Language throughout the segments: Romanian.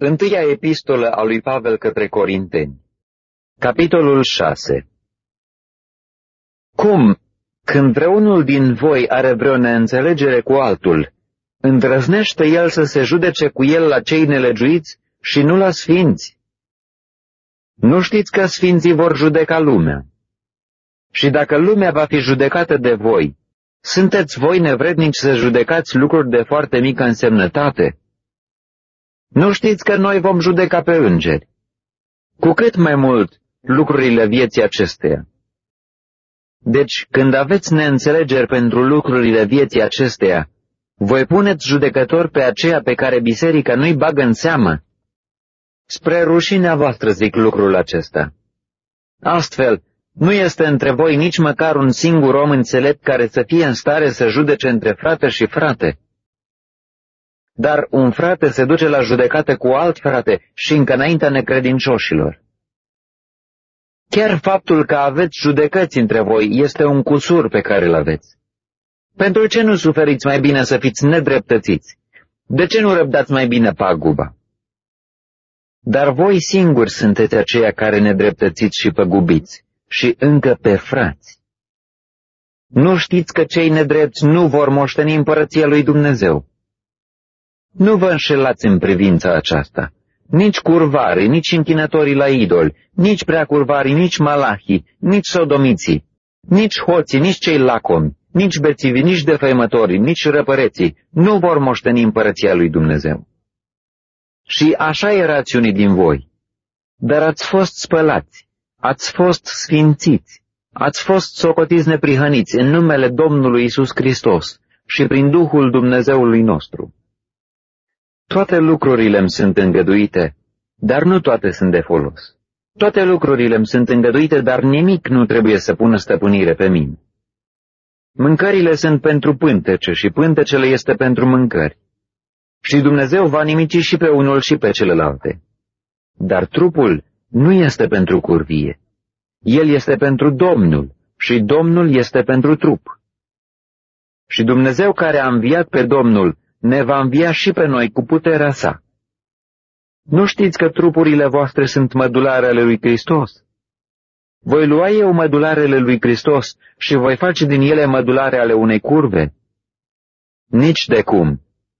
Întâia epistolă a lui Pavel către Corinteni. Capitolul 6. Cum, când vreunul din voi are vreo neînțelegere cu altul, îndrăznește el să se judece cu el la cei nelegiuiți și nu la sfinți? Nu știți că sfinții vor judeca lumea? Și dacă lumea va fi judecată de voi, sunteți voi nevrednici să judecați lucruri de foarte mică însemnătate? Nu știți că noi vom judeca pe îngeri? Cu cât mai mult lucrurile vieții acesteia. Deci, când aveți neînțelegeri pentru lucrurile vieții acesteia, voi puneți judecători pe aceea pe care biserica nu-i bagă în seamă? Spre rușinea voastră zic lucrul acesta. Astfel, nu este între voi nici măcar un singur om înțelept care să fie în stare să judece între frate și frate. Dar un frate se duce la judecată cu alt frate și încă înaintea necredincioșilor. Chiar faptul că aveți judecăți între voi este un cusur pe care îl aveți. Pentru ce nu suferiți mai bine să fiți nedreptățiți? De ce nu răbdați mai bine paguba? Dar voi singuri sunteți aceia care nedreptățiți și păgubiți, și încă pe frați. Nu știți că cei nedrepți nu vor moșteni împărăția lui Dumnezeu? Nu vă înșelați în privința aceasta. Nici curvarii, nici închinătorii la idoli, nici preacurvarii, nici malahii, nici sodomiții, nici hoții, nici cei lacomi, nici bețivii, nici defăimătorii, nici răpăreții nu vor moșteni împărăția lui Dumnezeu. Și așa erați unii din voi, dar ați fost spălați, ați fost sfințiți, ați fost socotiți neprihăniți în numele Domnului Iisus Hristos și prin Duhul Dumnezeului nostru. Toate lucrurile îmi sunt îngăduite, dar nu toate sunt de folos. Toate lucrurile îmi sunt îngăduite, dar nimic nu trebuie să pună stăpânire pe mine. Mâncările sunt pentru pântece și pântecele este pentru mâncări. Și Dumnezeu va nimici și pe unul și pe celelalte. Dar trupul nu este pentru curvie. El este pentru Domnul și Domnul este pentru trup. Și Dumnezeu care a înviat pe Domnul ne va învia și pe noi cu puterea sa. Nu știți că trupurile voastre sunt mădulare ale lui Hristos? Voi lua eu mădularele lui Hristos și voi face din ele mădulare ale unei curve? Nici de cum.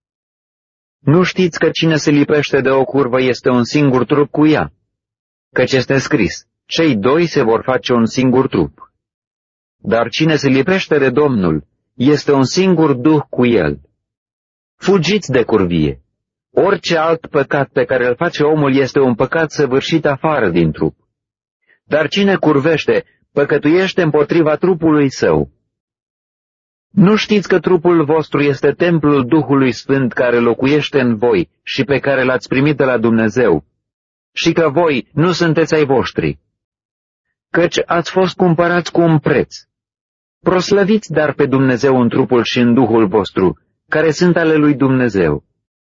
Nu știți că cine se lipește de o curvă este un singur trup cu ea? Căci este scris, cei doi se vor face un singur trup. Dar cine se lipește de Domnul este un singur duh cu el. Fugiți de curvie. Orice alt păcat pe care îl face omul este un păcat săvârșit afară din trup. Dar cine curvește, păcătuiește împotriva trupului său. Nu știți că trupul vostru este templul Duhului Sfânt care locuiește în voi și pe care l-ați primit de la Dumnezeu, și că voi nu sunteți ai voștri, căci ați fost cumpărați cu un preț. Proslăviți dar pe Dumnezeu în trupul și în Duhul vostru, care sunt ale lui Dumnezeu.